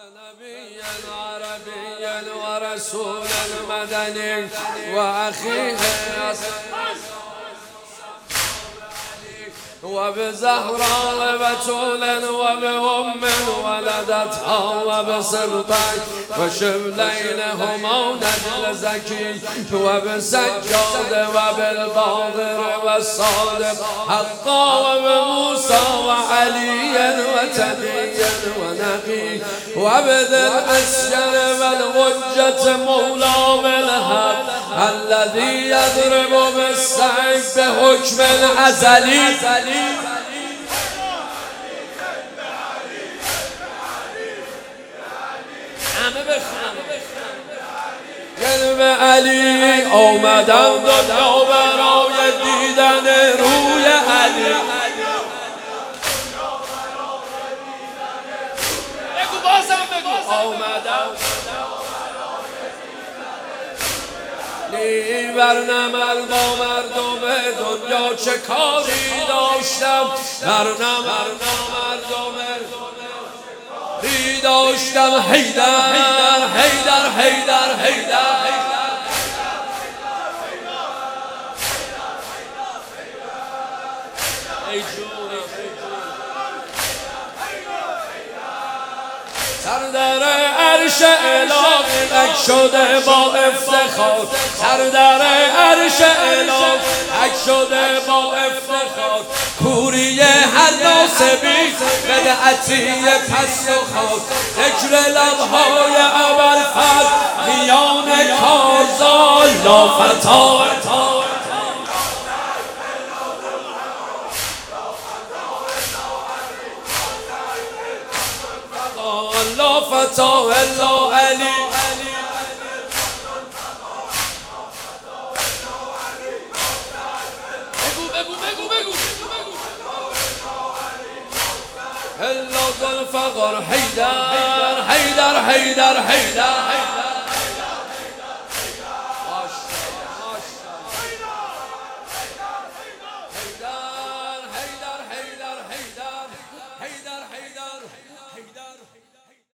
نبيا عربيا ورسولا مدني وأخيه وبزهراء بتولا وبأم ولدتها وبسبطين وشبلين هما نجل زكي وبسجاد وبالباطر والصادق حقا وبموسى وعليا وتقيا ونقي وبذي الأسير والغجة مولى بالحق الذي يضرب بالسيف بحكم الأزلي قلب علی آمدم دنیا برای دیدن روی علی بگو بازم بگو آمدم برنمل با مردم دنیا چه کاری داشتم برنمل داشتم حیدر حیدر حیدر حیدر سردر عرش الهی تک شده با افتخار سردر عرش الهی تک شده با افتخار کوری هر ناسبی بدعتی پست و خاک ذکر لبهای ابوالفضل میان کارزار لافتار لا فتاه الا علی بگو الا ذوالفقار حیدر حیدر حیدر حیدر